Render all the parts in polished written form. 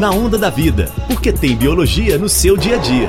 Na Onda da Vida, porque tem biologia no seu dia a dia.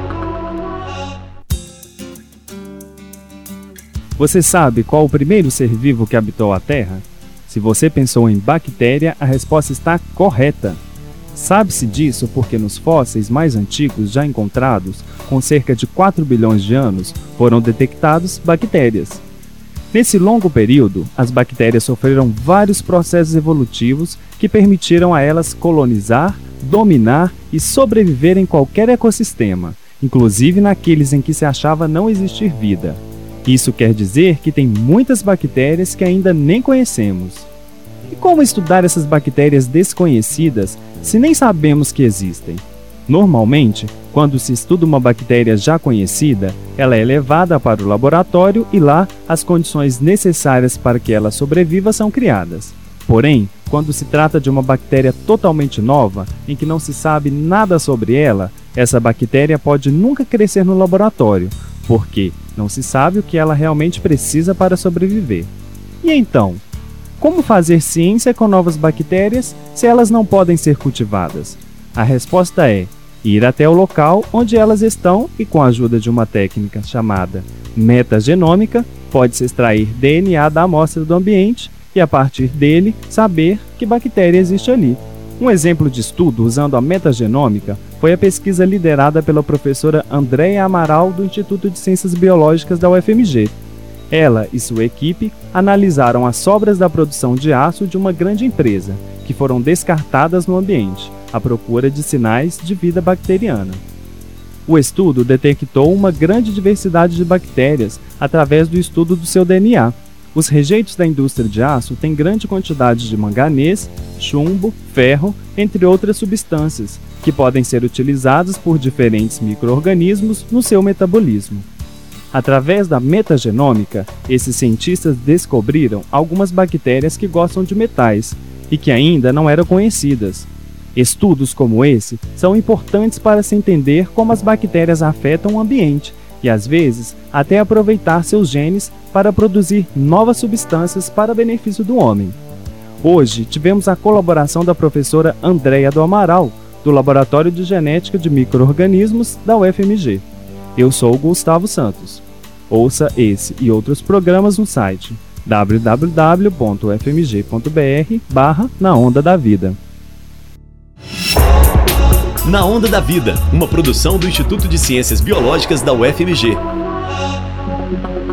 Você sabe qual o primeiro ser vivo que habitou a Terra? Se você pensou em bactéria, a resposta está correta. Sabe-se disso porque nos fósseis mais antigos já encontrados, com cerca de 4 bilhões de anos, foram detectados bactérias. Nesse longo período, as bactérias sofreram vários processos evolutivos que permitiram a elas colonizar, dominar e sobreviver em qualquer ecossistema, inclusive naqueles em que se achava não existir vida. Isso quer dizer que tem muitas bactérias que ainda nem conhecemos. E como estudar essas bactérias desconhecidas se nem sabemos que existem? Normalmente, quando se estuda uma bactéria já conhecida, ela é levada para o laboratório e lá as condições necessárias para que ela sobreviva são criadas. Porém, quando se trata de uma bactéria totalmente nova, em que não se sabe nada sobre ela, essa bactéria pode nunca crescer no laboratório, porque não se sabe o que ela realmente precisa para sobreviver. E então, como fazer ciência com novas bactérias se elas não podem ser cultivadas? A resposta é ir até o local onde elas estão e, com a ajuda de uma técnica chamada metagenômica, pode-se extrair DNA da amostra do ambiente e, a partir dele, saber que bactéria existe ali. Um exemplo de estudo usando a metagenômica foi a pesquisa liderada pela professora Andréia Amaral do Instituto de Ciências Biológicas da UFMG. Ela e sua equipe analisaram as sobras da produção de aço de uma grande empresa, que foram descartadas no ambiente, à procura de sinais de vida bacteriana. O estudo detectou uma grande diversidade de bactérias através do estudo do seu DNA. Os rejeitos da indústria de aço têm grande quantidade de manganês, chumbo, ferro, entre outras substâncias, que podem ser utilizadas por diferentes micro-organismos no seu metabolismo. Através da metagenômica, esses cientistas descobriram algumas bactérias que gostam de metais e que ainda não eram conhecidas. Estudos como esse são importantes para se entender como as bactérias afetam o ambiente e, às vezes, até aproveitar seus genes para produzir novas substâncias para benefício do homem. Hoje, tivemos a colaboração da professora Andréia do Amaral, do Laboratório de Genética de Micro-Organismos da UFMG. Eu sou o Gustavo Santos. Ouça esse e outros programas no site www.ufmg.br/Na Onda da Vida. Na Onda da Vida, uma produção do Instituto de Ciências Biológicas da UFMG.